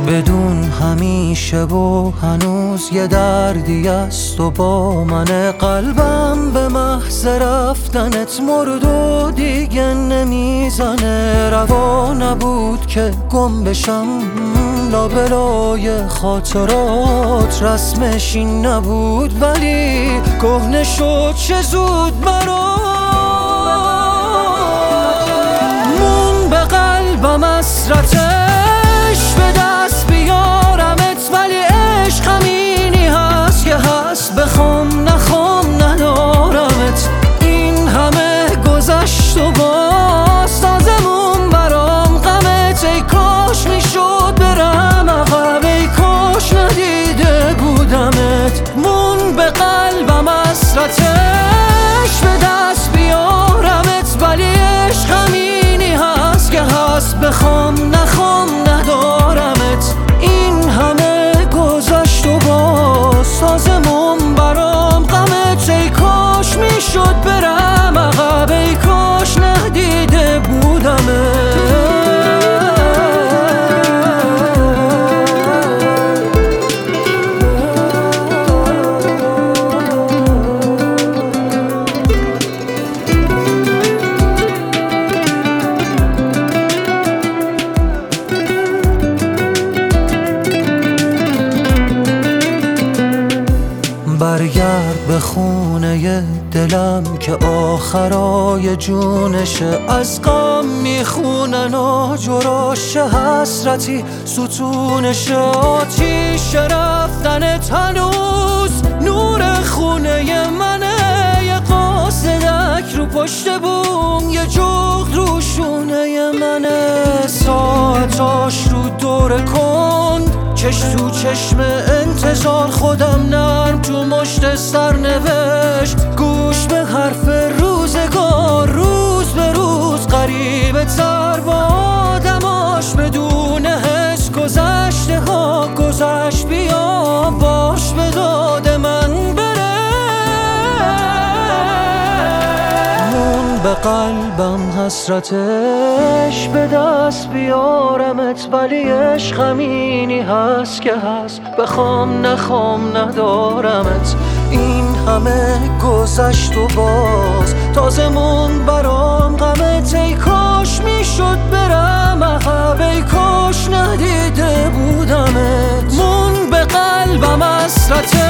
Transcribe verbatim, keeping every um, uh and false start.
بدون همیشه و هنوز یه دردی است و با من. قلبم به محض رفتنت مرد و دیگه نمیزنه. روا نبود که گم بشم لابلای خاطرات، رسمش این نبود ولی کهنه شد چه زود برات. مون به قلبم حسرتش به دست بیارمت، ولی عشق همینی هست که هست، بخوام نخوام ندارمت. این همه گذشت و باز تازمون برام غمت. ای کاش میشد برم عقب، ای کاش ندیده بودمت. مون به قلبم حسرتش به دست بیارمت، ولی عشق همینی هست که هست، بخوام نخوام ندارمت. این همه گذشت و باز تازمون برام غمت. ای کاش میشد برم عقب، ای کاش ندیده بودمت. برگرد به خونه دلم که آخرای جونشه. از غم میخونن آجراش حسرتی ستونشه. آتیش رفتنت هنوز نور خونه منه. یه قاصدک رو پشت بوم، یه جغد رو شونه منه. ساعتاش رو دور کند، چش تو چشم انتظار، خودم نرم تو مشت سرنوشت. گوش به حرف روزگار، روز به روز غریبه تر با آدماش. بدون حس گذشته ها گذشت، بیا باش به داد من بره. مون به قلبم حسرتش به دست بیارمت، ولی عشق همینی هست که هست، بخوام نخوام ندارمت. این همه گذشت و باز تازمون برام غمت. ای کاش میشد برم عقب، ای کاش ندیده بودمت. مون به قلبم حسرتش